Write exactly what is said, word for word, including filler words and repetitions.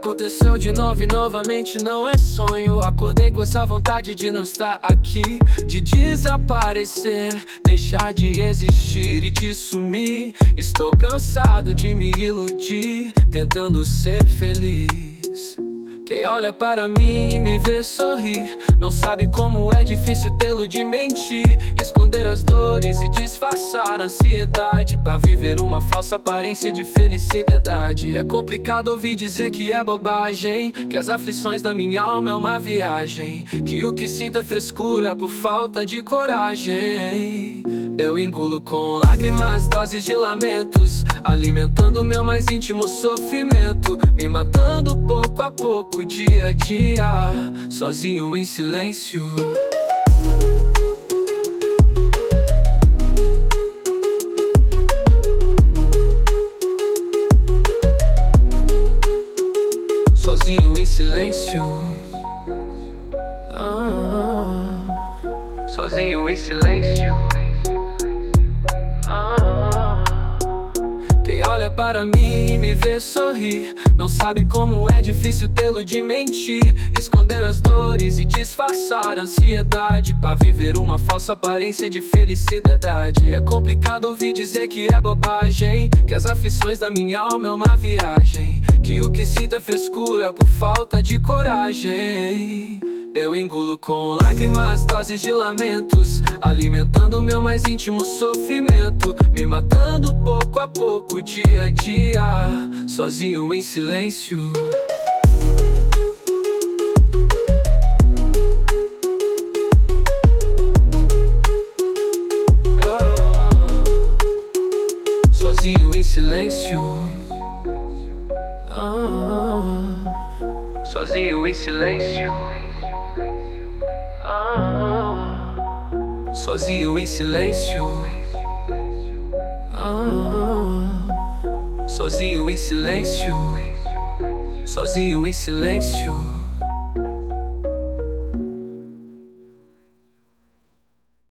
Aconteceu de novo e novamente não é sonho. Acordei com essa vontade de não estar aqui, de desaparecer, deixar de existir e de sumir. Estou cansado de me iludir, tentando ser feliz. Quem olha para mim e me vê sorrir não sabe como é difícil tê-lo de mentir, esconder as dores e disfarçar a ansiedade pra viver uma falsa aparência de felicidade. É complicado ouvir dizer que é bobagem, que as aflições da minha alma é uma viagem, que o que sinto é frescura por falta de coragem. Eu engulo com lágrimas, doses de lamentos, alimentando meu mais íntimo sofrimento, me matando pouco a pouco, dia a dia, sozinho em silêncio. Sozinho em silêncio. Ah, sozinho em silêncio. Quem olha para mim e me vê sorrir não sabe como é difícil tê-lo de mentir, esconder as dores e disfarçar a ansiedade pra viver uma falsa aparência de felicidade. É complicado ouvir dizer que é bobagem, que as aflições da minha alma é uma viagem, que o que sinto é frescura por falta de coragem. Eu engulo com lágrimas, doses de lamentos, alimentando meu mais íntimo sofrimento, me matando pouco a pouco, dia a dia, sozinho em silêncio. Sozinho em silêncio. Sozinho em silêncio. Sozinho em silêncio. Sozinho em silêncio. Sozinho em silêncio.